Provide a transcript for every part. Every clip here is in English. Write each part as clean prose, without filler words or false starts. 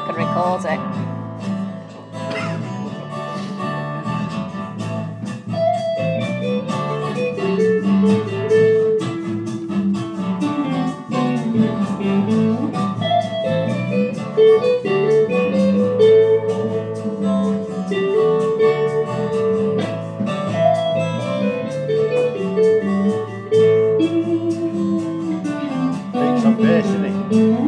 can record it. Some bass in it.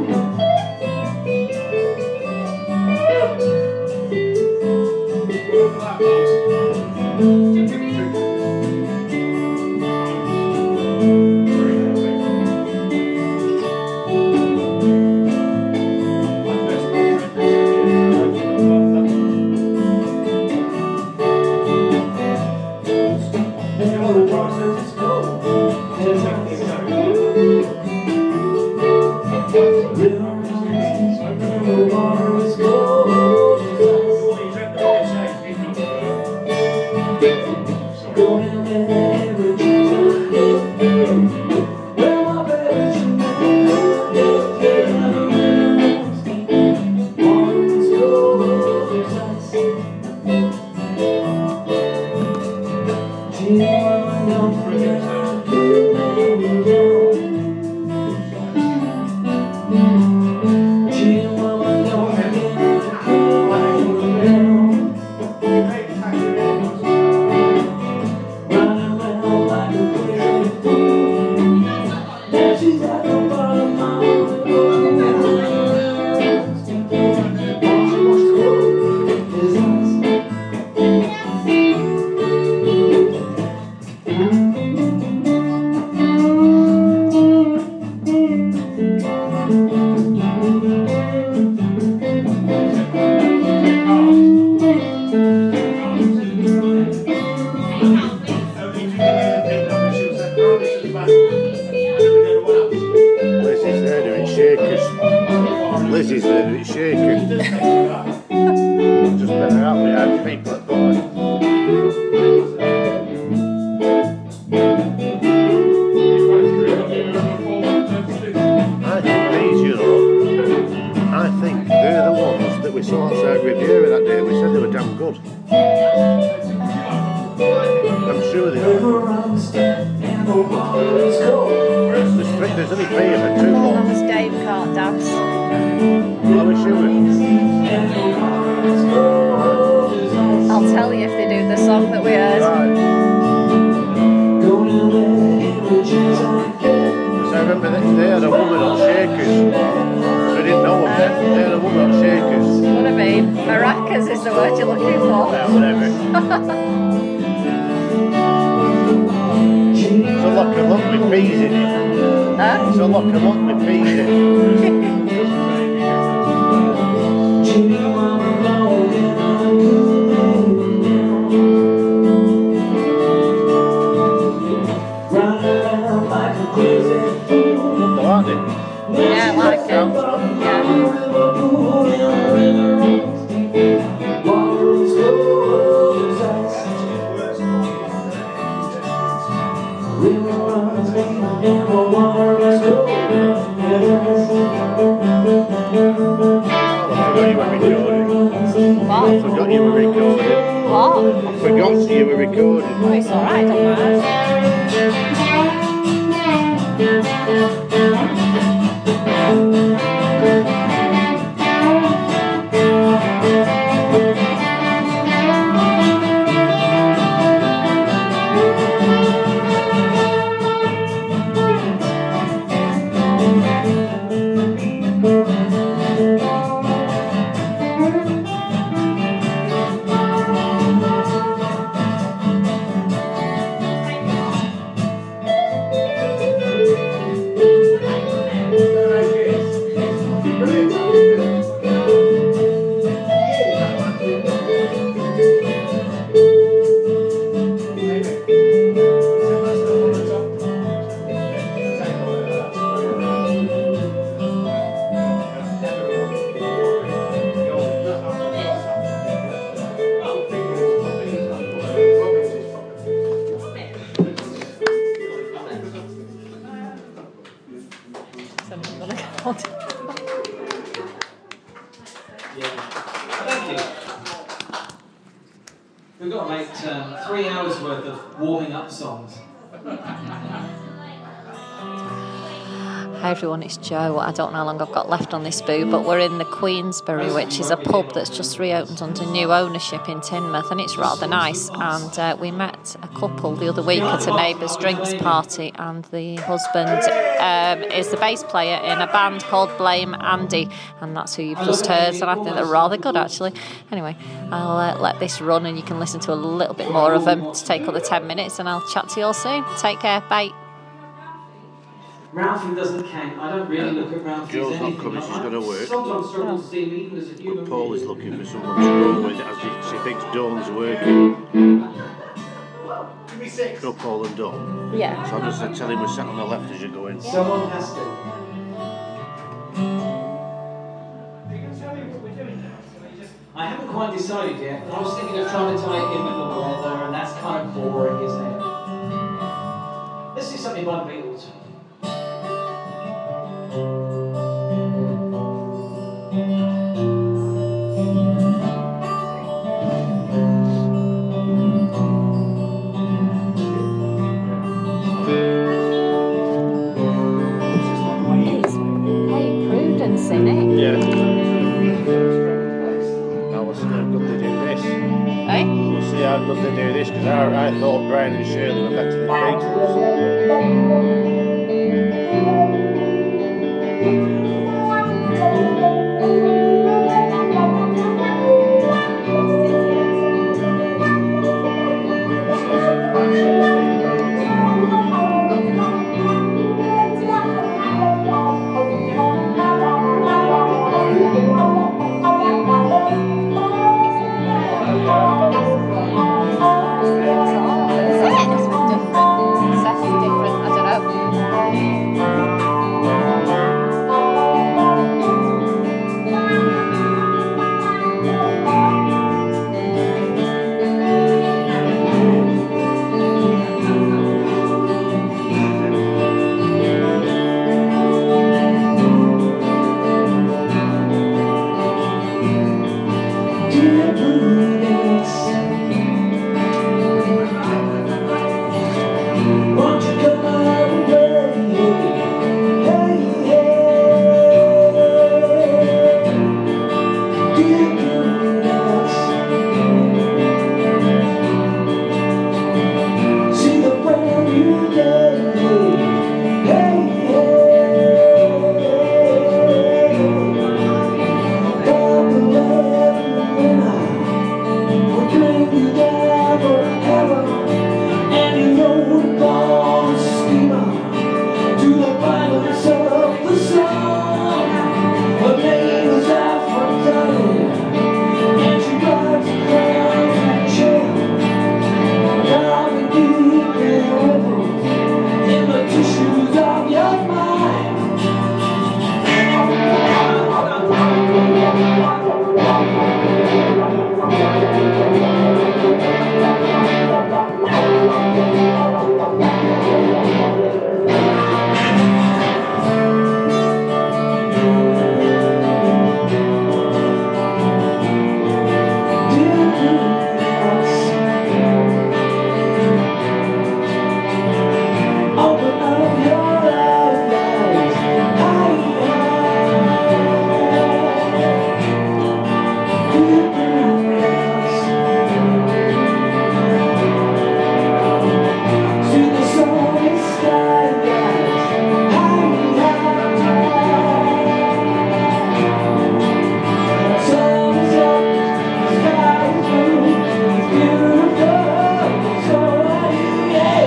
Lizzie's there doing shaking. Just better out behind people at board. I think these, you know, I think they're the ones that we saw outside Riviera that day. We said they were damn good. I'm sure they are. There's only three of them, two more. That was Dave can't dance. Are we sure? I'll tell you if they do the song that we heard. Right. Because I remember that they had a woman on Shakers. We didn't know them then. They had a woman on Shakers. What I mean, maracas is the word you're looking for. Yeah, whatever. It's a lock of luck with peas in it. Huh? It's a lock of luck with peas in it. Aren't they? Yeah, I like it. Yeah. I forgot you were recording. What? I forgot you were recording. Oh, it's alright, don't mind. Thank you. We've got to make 3 hours worth of warming up songs. Hi everyone, it's Jo. I don't know how long I've got left on this boo, but we're in the Queensberry, which is a pub that's just reopened under new ownership in Teignmouth, and it's rather nice. And we met a couple the other week at a neighbour's drinks party, and the husband is the bass player in a band called Blame Andy, and that's who you've just heard, and I think they're rather good actually. Anyway, I'll let this run and you can listen to a little bit more of them to take up the 10 minutes, and I'll chat to you all soon. Take care, bye. Ralphie doesn't count. I don't really look at Ralphie. Jo's not coming, she's got to work. Sometimes struggle to see him even as a human But Paul is being. looking for someone to go with as she thinks Dawn's working. So Paul and Dawn. Yeah. So I just said, tell him we're sat on the left as you go in. Someone has to. I haven't quite decided yet, but I was thinking of trying to tie it in with the weather, and that's kind of boring, isn't it? Let's do something by the Beatles. Hey, Prudence in it. Yeah. Now we'll see how good they do this. Hey? We'll see how good they do this, because I thought Brian and Shirley were better than the Beatles.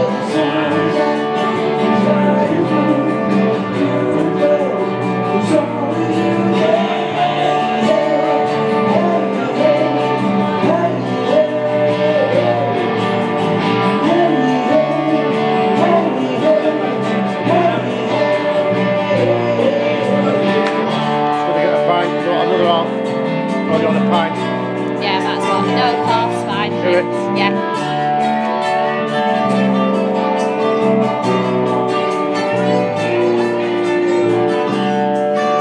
So